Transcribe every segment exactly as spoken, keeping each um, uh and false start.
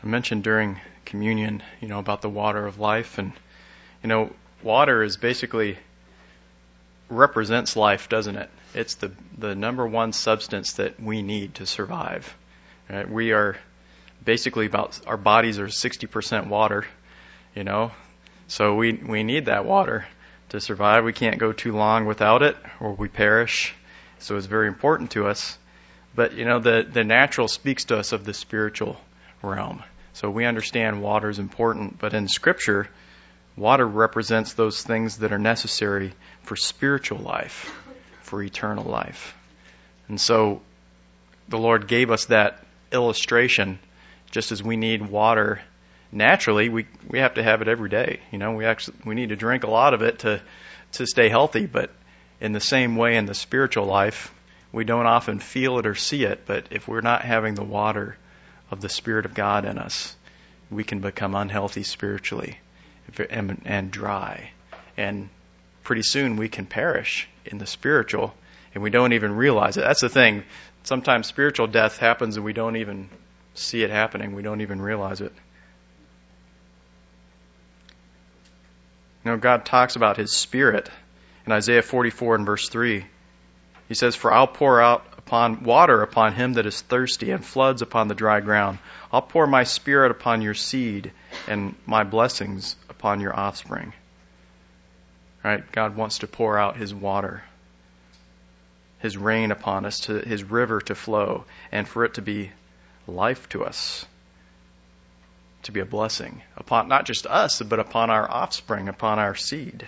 I mentioned during communion, you know, about the water of life, and you know, water is basically represents life, doesn't it? It's the the number one substance that we need to survive. Right? We are basically about our bodies are sixty percent water, you know, so we we need that water to survive. We can't go too long without it, or we perish. So it's very important to us. But you know, the the natural speaks to us of the spiritual realm. So we understand water is important, but in Scripture, water represents those things that are necessary for spiritual life, for eternal life. And so the Lord gave us that illustration. Just as we need water naturally, we we have to have it every day. You know, we actually we need to drink a lot of it to to stay healthy. But in the same way, in the spiritual life, we don't often feel it or see it. But if we're not having the water of the Spirit of God in us, we can become unhealthy spiritually and, and dry. And pretty soon we can perish in the spiritual, and we don't even realize it. That's the thing. Sometimes spiritual death happens and we don't even see it happening. We don't even realize it. You know, God talks about His Spirit in Isaiah forty-four and verse three. He says, "For I'll pour out upon water upon him that is thirsty, and floods upon the dry ground. I'll pour my Spirit upon your seed, and my blessings upon your offspring." Right? God wants to pour out His water, His rain upon us, to His river to flow, and for it to be life to us, to be a blessing upon not just us, but upon our offspring, upon our seed.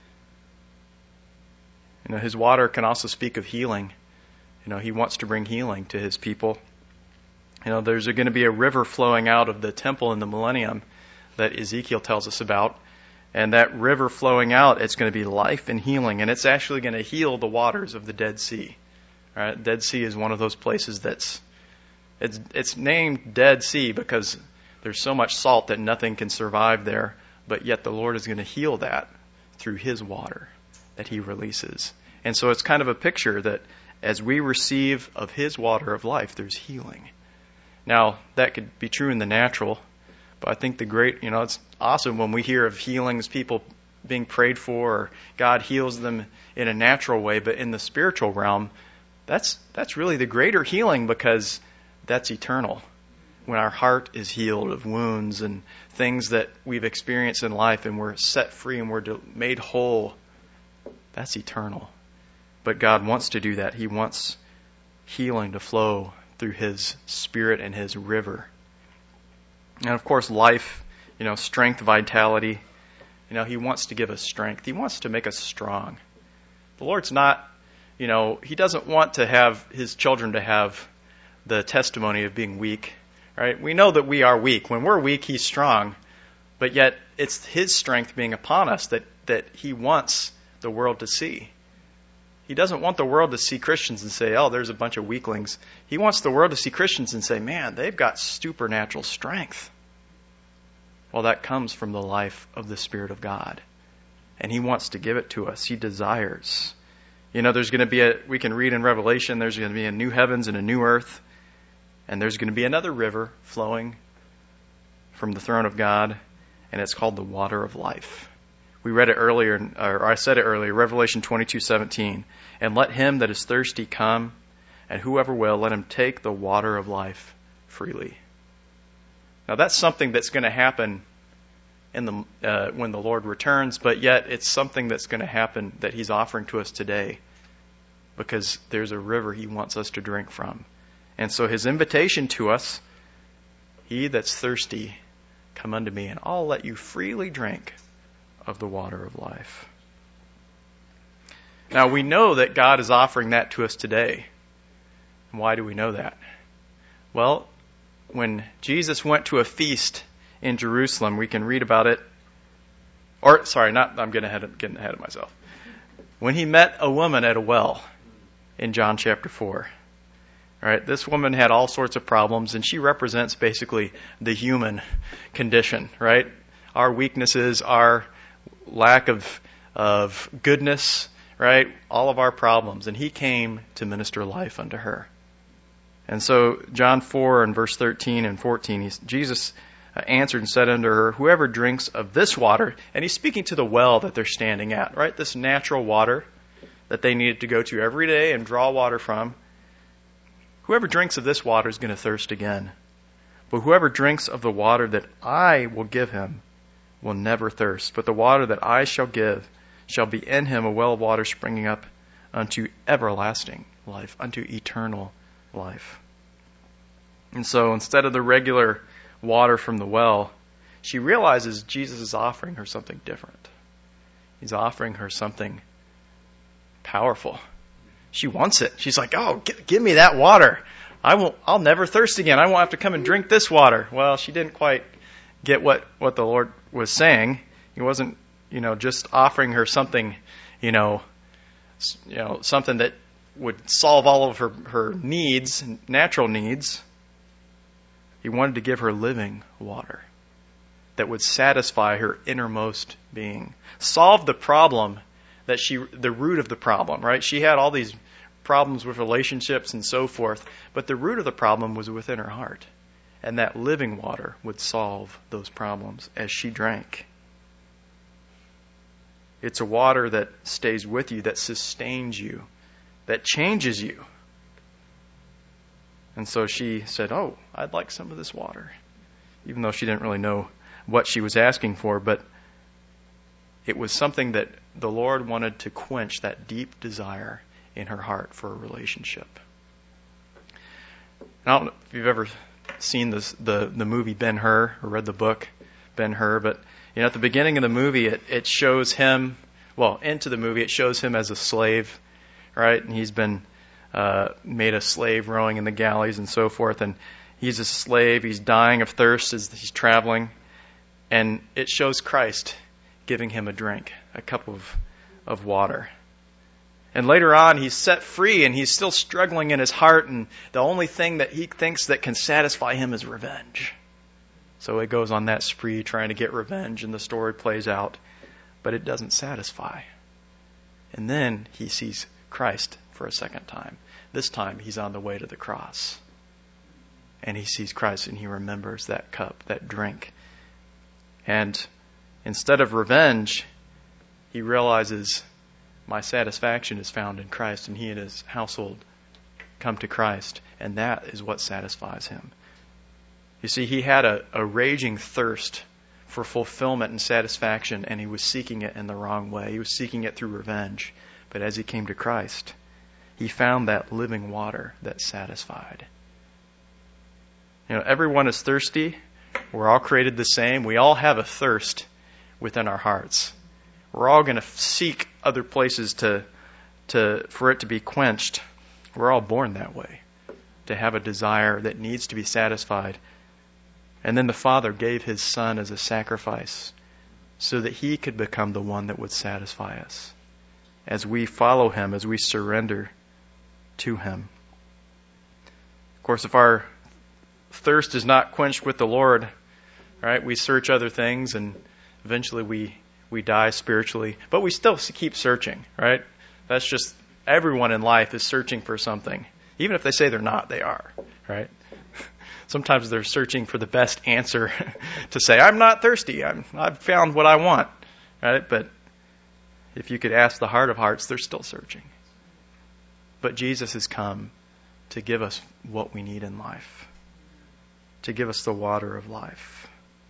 You know, His water can also speak of healing. You know, He wants to bring healing to His people. You know, there's going to be a river flowing out of the temple in the millennium that Ezekiel tells us about. And that river flowing out, it's going to be life and healing. And it's actually going to heal the waters of the Dead Sea. Right? Dead Sea is one of those places that's, it's, it's named Dead Sea because there's so much salt that nothing can survive there. But yet the Lord is going to heal that through His water that He releases. And so it's kind of a picture that as we receive of His water of life, there's healing. Now, that could be true in the natural, but I think the great, you know, it's awesome when we hear of healings, people being prayed for, or God heals them in a natural way, but in the spiritual realm, that's that's really the greater healing because that's eternal. When our heart is healed of wounds and things that we've experienced in life and we're set free and we're made whole, that's eternal. But God wants to do that. He wants healing to flow through His Spirit and His river. And of course, life, you know, strength, vitality. You know, He wants to give us strength. He wants to make us strong. The Lord's not, you know, He doesn't want to have His children to have the testimony of being weak, right? We know that we are weak. When we're weak, He's strong. But yet, it's His strength being upon us that, that He wants the world to see. He doesn't want the world to see Christians and say, oh, there's a bunch of weaklings. He wants the world to see Christians and say, man, they've got supernatural strength. Well, that comes from the life of the Spirit of God. And He wants to give it to us. He desires. You know, there's going to be a, we can read in Revelation, there's going to be a new heavens and a new earth. And there's going to be another river flowing from the throne of God. And it's called the water of life. We read it earlier, or I said it earlier, Revelation twenty-two seventeen. And let him that is thirsty come, and whoever will, let him take the water of life freely. Now that's something that's going to happen in the uh, when the Lord returns, but yet it's something that's going to happen that He's offering to us today, because there's a river He wants us to drink from. And so His invitation to us, he that's thirsty, come unto me, and I'll let you freely drink of the water of life. Now we know that God is offering that to us today. And why do we know that? Well, when Jesus went to a feast in Jerusalem, we can read about it. Or, sorry, not, I'm getting ahead of, getting ahead of myself. When He met a woman at a well in John chapter four. All right, this woman had all sorts of problems, and she represents basically the human condition, right? Our weaknesses, our lack of of goodness, right? All of our problems. And He came to minister life unto her. And so John four and verse thirteen and fourteen, he's, Jesus answered and said unto her, whoever drinks of this water, and he's speaking to the well that they're standing at, right? This natural water that they needed to go to every day and draw water from. Whoever drinks of this water is going to thirst again. But whoever drinks of the water that I will give him will never thirst. But the water that I shall give shall be in him a well of water springing up unto everlasting life, unto eternal life. And so instead of the regular water from the well, she realizes Jesus is offering her something different. He's offering her something powerful. She wants it. She's like, oh, give, give me that water. I won't, I'll never thirst again. I won't have to come and drink this water. Well, she didn't quite get what, what the Lord was saying. He wasn't, you know, just offering her something, you know, you know, something that would solve all of her, her needs, natural needs. He wanted to give her living water that would satisfy her innermost being. Solve the problem that she, the root of the problem, right? She had all these problems with relationships and so forth, but the root of the problem was within her heart. And that living water would solve those problems as she drank. It's a water that stays with you, that sustains you, that changes you. And so she said, oh, I'd like some of this water. Even though she didn't really know what she was asking for, but it was something that the Lord wanted to quench that deep desire in her heart for a relationship. I don't know if you've ever seen this, the, the movie Ben-Hur or read the book Ben-Hur, but you know, at the beginning of the movie, it, it shows him, well, into the movie, it shows him as a slave, right? And he's been uh, made a slave rowing in the galleys and so forth, and he's a slave, he's dying of thirst as he's traveling, and it shows Christ giving him a drink, a cup of, of water. And later on, he's set free, and he's still struggling in his heart, and the only thing that he thinks that can satisfy him is revenge. So he goes on that spree trying to get revenge, and the story plays out, but it doesn't satisfy. And then he sees Christ for a second time. This time, he's on the way to the cross. And he sees Christ, and he remembers that cup, that drink. And instead of revenge, he realizes my satisfaction is found in Christ, and he and his household come to Christ, and that is what satisfies him. You see, he had a, a raging thirst for fulfillment and satisfaction, and he was seeking it in the wrong way. He was seeking it through revenge. But as he came to Christ, he found that living water that satisfied. You know, everyone is thirsty. We're all created the same. We all have a thirst within our hearts. We're all going to seek other places to, to, for it to be quenched. We're all born that way, to have a desire that needs to be satisfied. And then the Father gave His Son as a sacrifice so that He could become the one that would satisfy us as we follow Him, as we surrender to Him. Of course, if our thirst is not quenched with the Lord, right, we search other things and eventually we we die spiritually. But we still keep searching, right? That's just, everyone in life is searching for something. Even if they say they're not, they are, right? Sometimes they're searching for the best answer to say, I'm not thirsty. I'm, I've found what I want, right? But if you could ask the heart of hearts, they're still searching. But Jesus has come to give us what we need in life, to give us the water of life,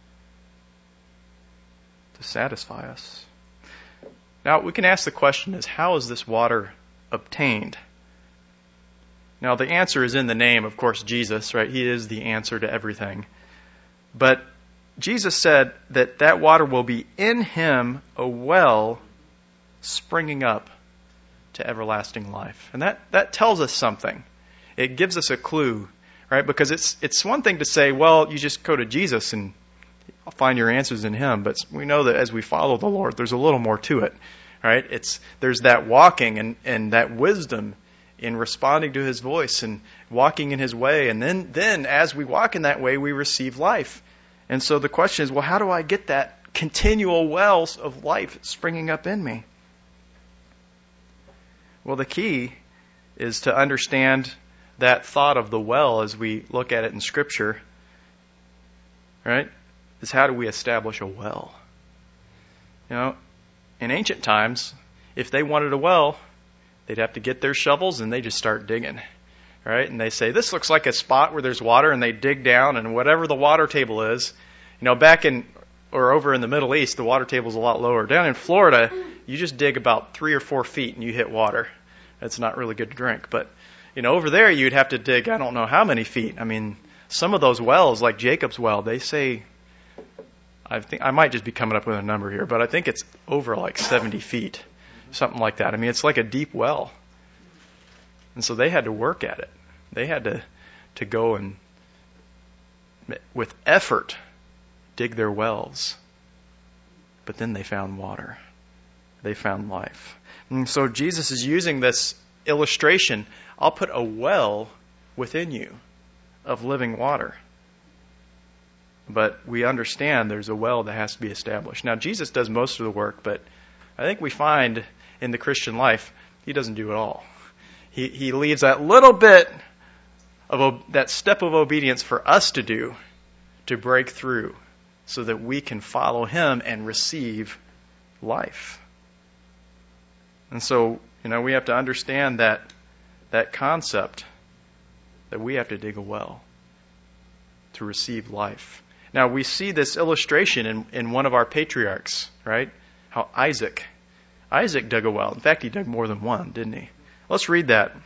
to satisfy us. Now, we can ask the question is, how is this water obtained? Now, the answer is in the name, of course, Jesus, right? He is the answer to everything. But Jesus said that that water will be in Him a well springing up to everlasting life. And that, that tells us something. It gives us a clue, right? Because it's it's one thing to say, well, you just go to Jesus and I'll find your answers in Him. But we know that as we follow the Lord, there's a little more to it, right? It's there's that walking and, and that wisdom in responding to His voice and walking in His way. And then, then as we walk in that way, we receive life. And so the question is, well, how do I get that continual wells of life springing up in me? Well, the key is to understand that thought of the well as we look at it in Scripture, right, is how do we establish a well? You know, in ancient times, if they wanted a well, they'd have to get their shovels and they just start digging, right? And they say, this looks like a spot where there's water, and they dig down, and whatever the water table is, you know, back in, or over in the Middle East, the water table's a lot lower. Down in Florida, you just dig about three or four feet and you hit water. That's not really good to drink. But, you know, over there you'd have to dig, I don't know how many feet. I mean, some of those wells, like Jacob's well, they say, I think I might just be coming up with a number here, but I think it's over like seventy feet, something like that. I mean, it's like a deep well. And so they had to work at it. They had to, to go and, with effort, dig their wells. But then they found water. They found life. And so Jesus is using this illustration. I'll put a well within you of living water. But we understand there's a well that has to be established. Now, Jesus does most of the work, but I think we find in the Christian life, he doesn't do it all. He he leaves that little bit of that step of obedience for us to do to break through so that we can follow him and receive life. And so, you know, we have to understand that that concept that we have to dig a well to receive life. Now, we see this illustration in, in one of our patriarchs, right? How Isaac, Isaac dug a well. In fact, he dug more than one, didn't he? Let's read that,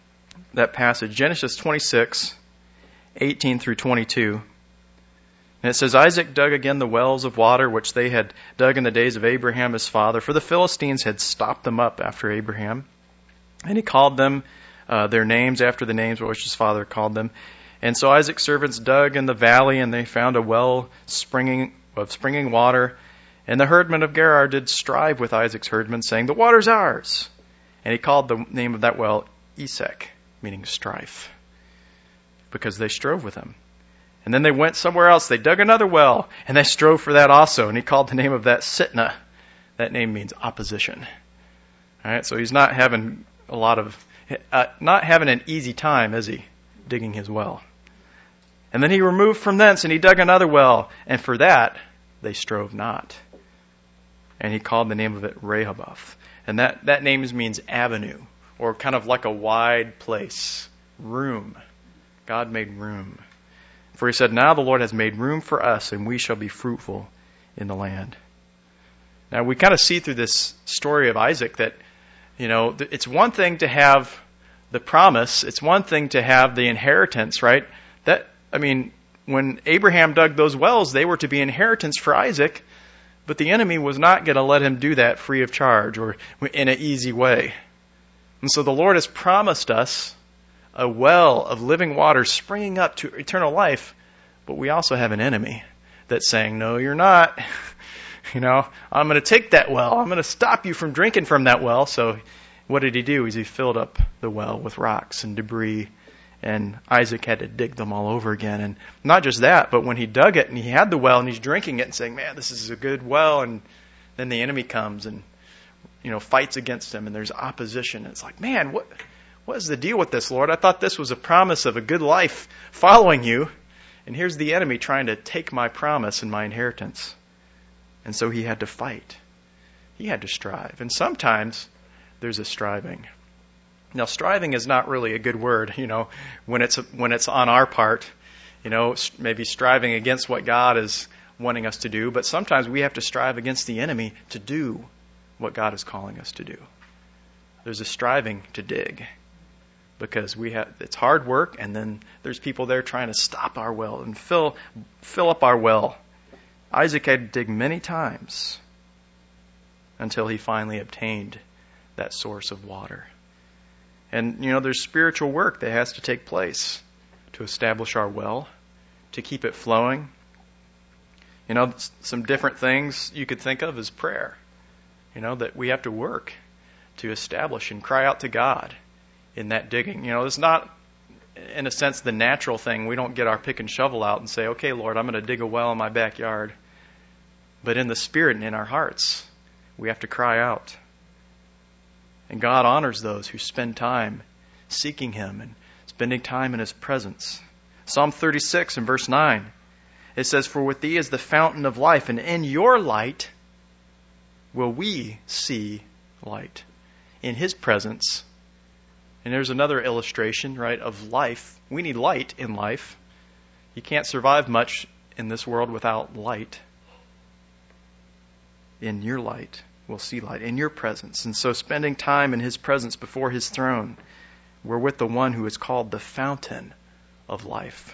that passage. Genesis twenty-six, eighteen through twenty-two. And it says, Isaac dug again the wells of water which they had dug in the days of Abraham his father, for the Philistines had stopped them up after Abraham. And he called them uh, their names after the names which his father called them. And so Isaac's servants dug in the valley, and they found a well springing of springing water. And the herdmen of Gerar did strive with Isaac's herdmen, saying, the water's ours. And he called the name of that well Esek, meaning strife, because they strove with him. And then they went somewhere else. They dug another well, and they strove for that also. And he called the name of that Sitnah. That name means opposition. All right, so he's not having a lot of, uh, not having an easy time, is he, digging his well? And then he removed from thence, and he dug another well, and for that they strove not. And he called the name of it Rehoboth. And that, that name means avenue, or kind of like a wide place, room. God made room. For he said, now the Lord has made room for us, and we shall be fruitful in the land. Now, we kind of see through this story of Isaac that, you know, it's one thing to have the promise. It's one thing to have the inheritance, right? That, I mean, when Abraham dug those wells, they were to be inheritance for Isaac, but the enemy was not going to let him do that free of charge or in an easy way. And so the Lord has promised us a well of living water springing up to eternal life, but we also have an enemy that's saying, no, you're not. You know, I'm going to take that well. I'm going to stop you from drinking from that well. So what did he do? Is he filled up the well with rocks and debris, and Isaac had to dig them all over again. And not just that, but when he dug it and he had the well and he's drinking it and saying, man, this is a good well, and then the enemy comes and, you know, fights against him, and there's opposition. And it's like, man, what what is the deal with this, Lord? I thought this was a promise of a good life following you, and here's the enemy trying to take my promise and my inheritance. And so he had to fight. He had to strive. And sometimes there's a striving. Now, striving is not really a good word, you know, when it's when it's on our part, you know, maybe striving against what God is wanting us to do. But sometimes we have to strive against the enemy to do what God is calling us to do. There's a striving to dig, because we have it's hard work, and then there's people there trying to stop our well and fill fill up our well. Isaac had to dig many times until he finally obtained that source of water. And, you know, there's spiritual work that has to take place to establish our well, to keep it flowing. You know, some different things you could think of is prayer. You know, that we have to work to establish and cry out to God in that digging. You know, it's not, in a sense, the natural thing. We don't get our pick and shovel out and say, okay, Lord, I'm going to dig a well in my backyard. But in the Spirit and in our hearts, we have to cry out. And God honors those who spend time seeking Him and spending time in His presence. Psalm thirty-six and verse nine, it says, "For with Thee is the fountain of life, and in Your light will we see light." In His presence. And there's another illustration, right, of life. We need light in life. You can't survive much in this world without light. In Your light, we'll see light. In Your presence. And so spending time in His presence before His throne, we're with the one who is called the fountain of life.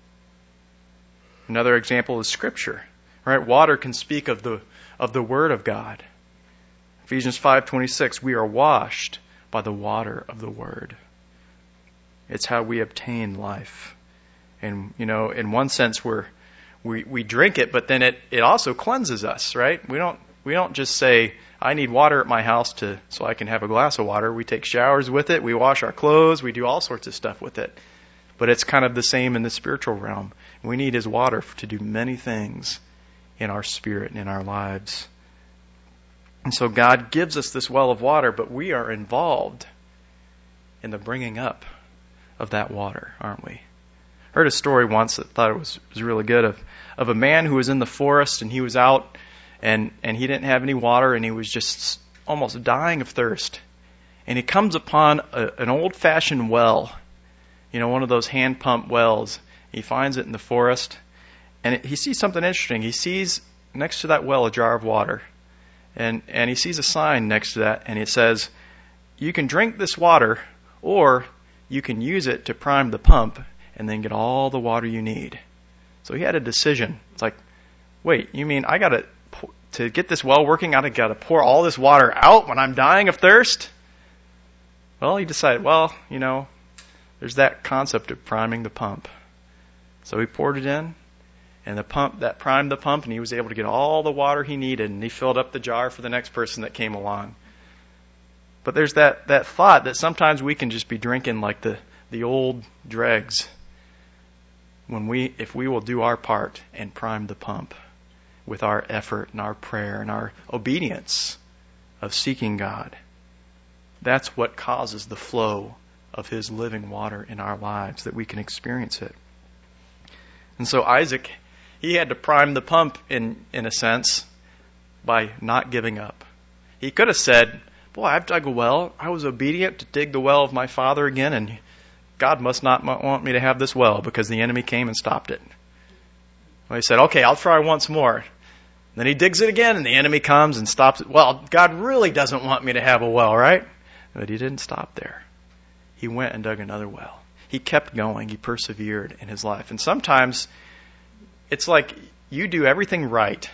Another example is Scripture. Right? Water can speak of the of the Word of God. Ephesians five twenty-six, we are washed by the water of the Word. It's how we obtain life. And, you know, in one sense we're we, we drink it, but then it, it also cleanses us, right? We don't we don't just say, I need water at my house to so I can have a glass of water. We take showers with it, we wash our clothes, we do all sorts of stuff with it. But it's kind of the same in the spiritual realm. We need His water to do many things in our spirit and in our lives. And so God gives us this well of water, but we are involved in the bringing up of that water, aren't we? I heard a story once that I thought it was, was really good of, of a man who was in the forest and he was out and, and he didn't have any water and he was just almost dying of thirst. And he comes upon a, an old-fashioned well, you know, one of those hand-pump wells. He finds it in the forest and it, he sees something interesting. He sees next to that well a jar of water. And and he sees a sign next to that, and it says, you can drink this water, or you can use it to prime the pump and then get all the water you need. So he had a decision. It's like, wait, you mean I got to, to get this well working, I got to pour all this water out when I'm dying of thirst? Well, he decided, well, you know, there's that concept of priming the pump. So he poured it in. And the pump, that primed the pump, and he was able to get all the water he needed, and he filled up the jar for the next person that came along. But there's that, that thought that sometimes we can just be drinking like the, the old dregs when we, if we will do our part and prime the pump with our effort and our prayer and our obedience of seeking God. That's what causes the flow of His living water in our lives, that we can experience it. And so Isaac, he had to prime the pump in, in a sense by not giving up. He could have said, boy, I've dug a well. I was obedient to dig the well of my father again, and God must not want me to have this well because the enemy came and stopped it. Well, he said, okay, I'll try once more. Then he digs it again, and the enemy comes and stops it. Well, God really doesn't want me to have a well, right? But he didn't stop there. He went and dug another well. He kept going. He persevered in his life. And sometimes it's like you do everything right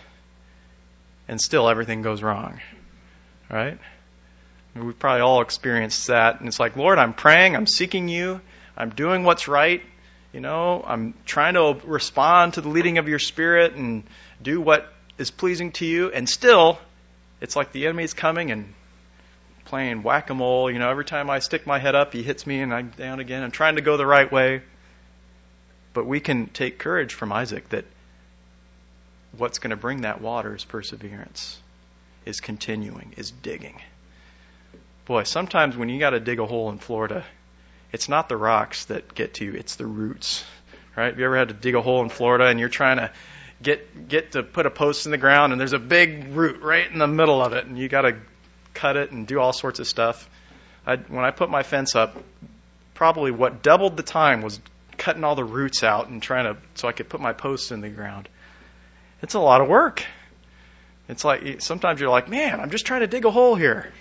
and still everything goes wrong, right? We've probably all experienced that. And it's like, Lord, I'm praying, I'm seeking you, I'm doing what's right. You know, I'm trying to respond to the leading of your Spirit and do what is pleasing to you. And still, it's like the enemy's coming and playing whack-a-mole. You know, every time I stick my head up, he hits me and I'm down again. I'm trying to go the right way. But we can take courage from Isaac that what's going to bring that water is perseverance, is continuing, is digging. Boy, sometimes when you got to dig a hole in Florida, it's not the rocks that get to you, it's the roots. Right? Have you ever had to dig a hole in Florida and you're trying to get get to put a post in the ground and there's a big root right in the middle of it and you got to cut it and do all sorts of stuff. I, when I put my fence up, probably what doubled the time was cutting all the roots out and trying to, so I could put my posts in the ground. It's a lot of work. It's like, sometimes you're like, man, I'm just trying to dig a hole here.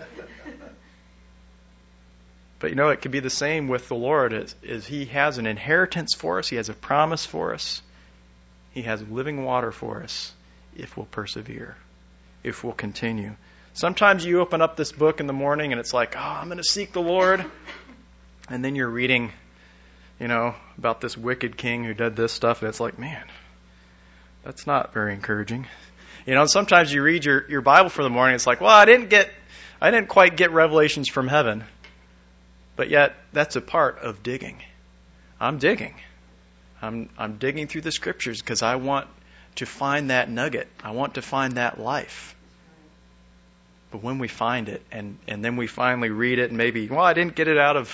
But you know, it could be the same with the Lord, is, is He has an inheritance for us. He has a promise for us. He has living water for us if we'll persevere, if we'll continue. Sometimes you open up this book in the morning and it's like, oh, I'm going to seek the Lord. And then you're reading, you know, about this wicked king who did this stuff. And it's like, man, that's not very encouraging. You know, sometimes you read your, your Bible for the morning. It's like, well, I didn't get, I didn't quite get revelations from heaven. But yet, that's a part of digging. I'm digging. I'm I'm digging through the Scriptures because I want to find that nugget. I want to find that life. But when we find it, and, and then we finally read it, and maybe, well, I didn't get it out of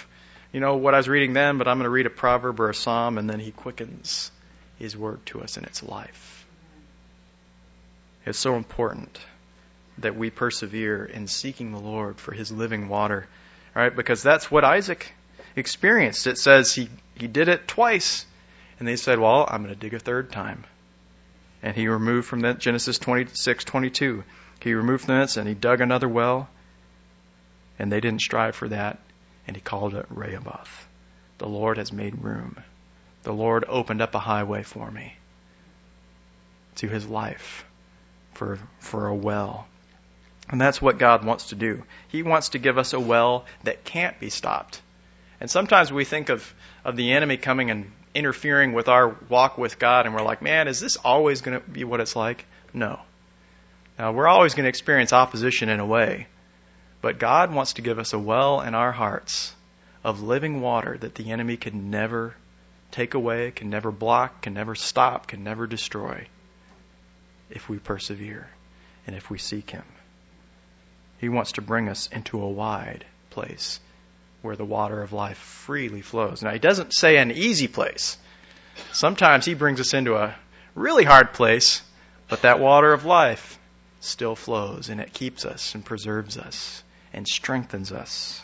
you know, what I was reading then, but I'm going to read a proverb or a psalm, and then he quickens his word to us in its life. It's so important that we persevere in seeking the Lord for his living water. All right, because that's what Isaac experienced. It says he, he did it twice, and they said, well, I'm going to dig a third time. And he removed from that, Genesis twenty-six twenty-two, he removed from this and he dug another well, and they didn't strive for that, and he called it Rehoboth. The Lord has made room. The Lord opened up a highway for me to his life for, for a well. And that's what God wants to do. He wants to give us a well that can't be stopped. And sometimes we think of, of the enemy coming and interfering with our walk with God, and we're like, man, is this always going to be what it's like? No. Now, we're always going to experience opposition in a way, but God wants to give us a well in our hearts of living water that the enemy can never take away, can never block, can never stop, can never destroy if we persevere and if we seek him. He wants to bring us into a wide place where the water of life freely flows. Now, he doesn't say an easy place. Sometimes he brings us into a really hard place, but that water of life still flows, and it keeps us and preserves us and strengthens us.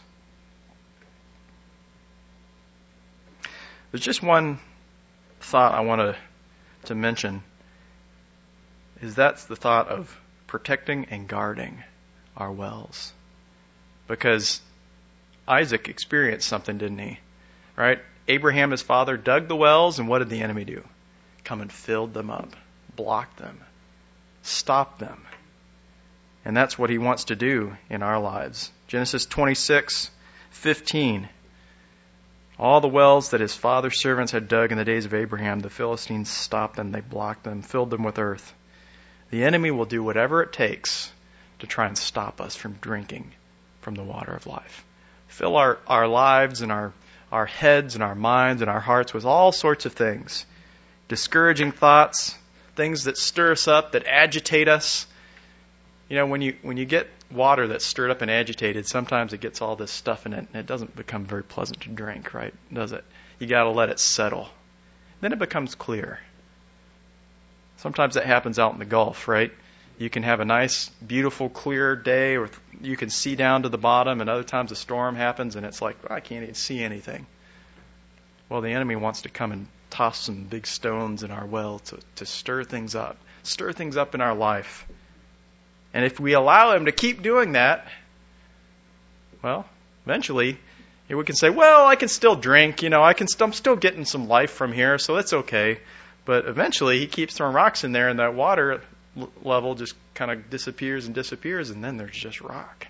There's just one thought I want to, to mention, is that's the thought of protecting and guarding our wells. Because Isaac experienced something, didn't he? Right? Abraham, his father, dug the wells, and what did the enemy do? Come and filled them up, blocked them, stopped them. And that's what he wants to do in our lives. Genesis twenty-six fifteen. All the wells that his father's servants had dug in the days of Abraham, the Philistines stopped them, they blocked them, filled them with earth. The enemy will do whatever it takes to try and stop us from drinking from the water of life. Fill our, our lives and our, our heads and our minds and our hearts with all sorts of things. Discouraging thoughts, things that stir us up, that agitate us. You know, when you when you get water that's stirred up and agitated, sometimes it gets all this stuff in it, and it doesn't become very pleasant to drink, right? Does it? You got to let it settle. Then it becomes clear. Sometimes that happens out in the Gulf, right? You can have a nice, beautiful, clear day, or you can see down to the bottom, and other times a storm happens, and it's like, well, I can't even see anything. Well, the enemy wants to come and toss some big stones in our well to, to stir things up, stir things up in our life. And if we allow him to keep doing that, well, eventually we can say, well, I can still drink, you know, I can st- I'm still getting some life from here, so that's okay. But eventually he keeps throwing rocks in there, and that water level just kind of disappears and disappears, and then there's just rock.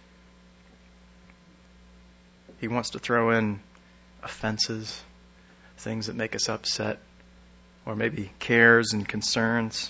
He wants to throw in offenses, things that make us upset, or maybe cares and concerns.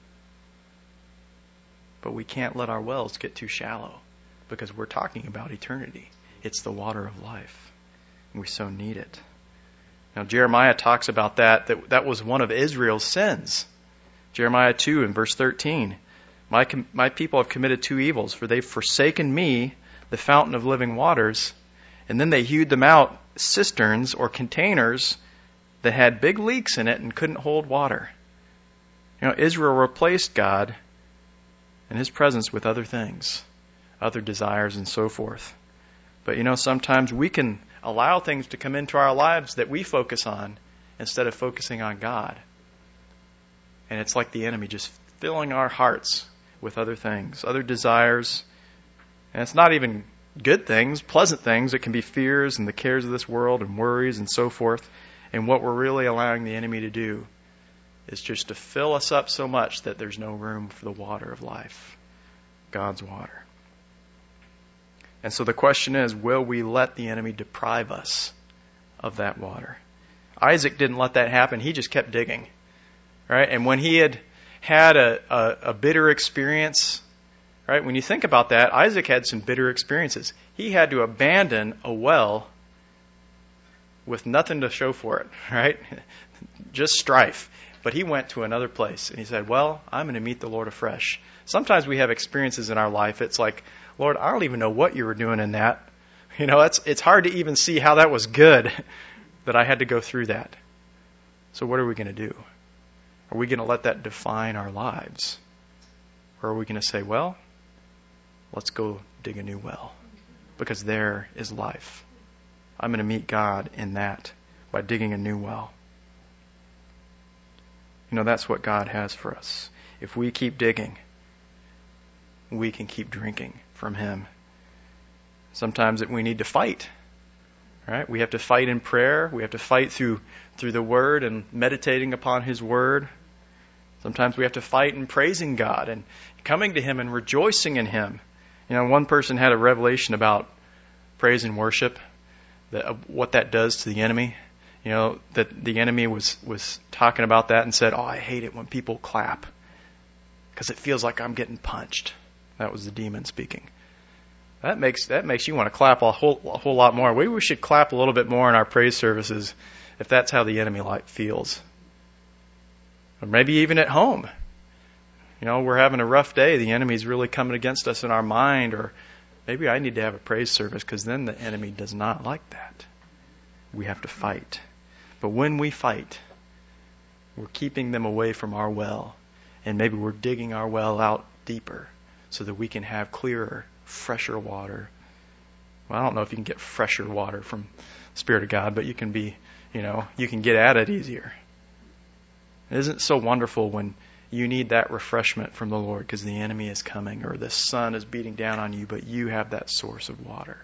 But we can't let our wells get too shallow, because we're talking about eternity. It's the water of life, and we so need it. Now, Jeremiah talks about that, that that was one of Israel's sins. Jeremiah two and verse thirteen. My, my people have committed two evils, for they've forsaken me, the fountain of living waters, and then they hewed them out cisterns or containers that had big leaks in it and couldn't hold water. You know, Israel replaced God and his presence with other things, other desires and so forth. But you know, sometimes we can allow things to come into our lives that we focus on instead of focusing on God. And it's like the enemy just filling our hearts with other things, other desires. And it's not even good things, pleasant things. It can be fears and the cares of this world and worries and so forth. And what we're really allowing the enemy to do is just to fill us up so much that there's no room for the water of life, God's water. And so the question is, will we let the enemy deprive us of that water? Isaac didn't let that happen. He just kept digging. Right? And when he had had a, a, a bitter experience, right? When you think about that, Isaac had some bitter experiences. He had to abandon a well with nothing to show for it, right? Just strife. But he went to another place and he said, well, I'm going to meet the Lord afresh. Sometimes we have experiences in our life. It's like, Lord, I don't even know what you were doing in that. You know, it's, it's hard to even see how that was good that I had to go through that. So what are we going to do? Are we going to let that define our lives? Or are we going to say, well, let's go dig a new well, because there is life. I'm going to meet God in that by digging a new well. You know, that's what God has for us. If we keep digging, we can keep drinking from Him. Sometimes we need to fight. Right? We have to fight in prayer. We have to fight through through the Word and meditating upon His Word. Sometimes we have to fight in praising God and coming to Him and rejoicing in Him. You know, one person had a revelation about praise and worship, that uh, what that does to the enemy. You know, that the enemy was, was talking about that and said, oh, I hate it when people clap because it feels like I'm getting punched. That was the demon speaking. That makes that makes you want to clap a whole a whole lot more. Maybe we should clap a little bit more in our praise services if that's how the enemy like feels. Or maybe even at home. You know, we're having a rough day. The enemy's really coming against us in our mind. Or maybe I need to have a praise service, because then the enemy does not like that. We have to fight. But when we fight, we're keeping them away from our well. And maybe we're digging our well out deeper so that we can have clearer, fresher water. Well, I don't know if you can get fresher water from the Spirit of God, but you can be, you know, you can get at it easier. Isn't it so wonderful when you need that refreshment from the Lord because the enemy is coming or the sun is beating down on you, but you have that source of water?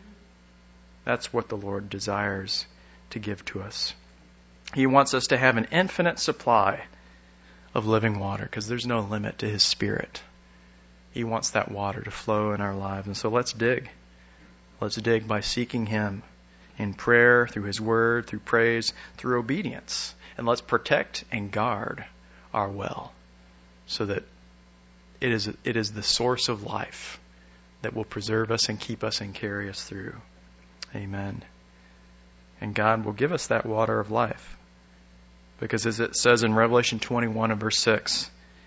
That's what the Lord desires to give to us. He wants us to have an infinite supply of living water because there's no limit to His Spirit. He wants that water to flow in our lives. And so let's dig. Let's dig by seeking Him in prayer, through His Word, through praise, through obedience. And let's protect and guard our well so that it is it is the source of life that will preserve us and keep us and carry us through. Amen. And God will give us that water of life. Because as it says in Revelation twenty-one and verse six,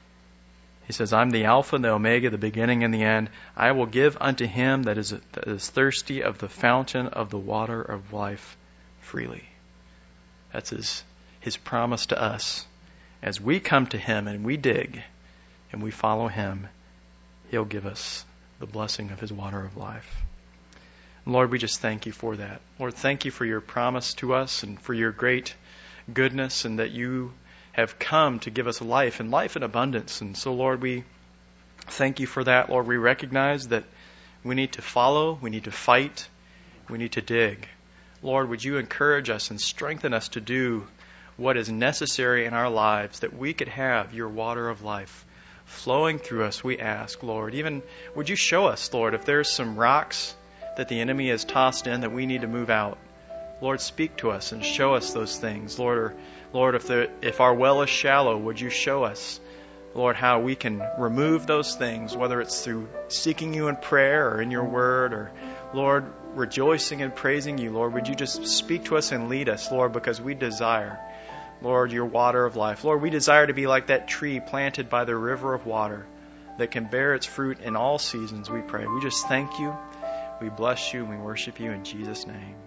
He says, I'm the Alpha and the Omega, the beginning and the end. I will give unto him that is, that is thirsty of the fountain of the water of life freely. That's his, his promise to us. As we come to Him and we dig and we follow Him, He'll give us the blessing of His water of life. And Lord, we just thank You for that. Lord, thank You for Your promise to us and for Your great goodness, and that You have come to give us life and life in abundance. And so, Lord, we thank You for that. Lord, we recognize that we need to follow, we need to fight, we need to dig. Lord, would You encourage us and strengthen us to do what is necessary in our lives, that we could have Your water of life flowing through us, we ask, Lord. Even would You show us, Lord, if there's some rocks that the enemy has tossed in that we need to move out. Lord, speak to us and show us those things. Lord, or, Lord, if the, if our well is shallow, would You show us, Lord, how we can remove those things, whether it's through seeking You in prayer or in Your Word, or, Lord, rejoicing and praising You. Lord, would You just speak to us and lead us, Lord, because we desire, Lord, Your water of life. Lord, we desire to be like that tree planted by the river of water that can bear its fruit in all seasons, we pray. We just thank You, we bless You, and we worship You in Jesus' name.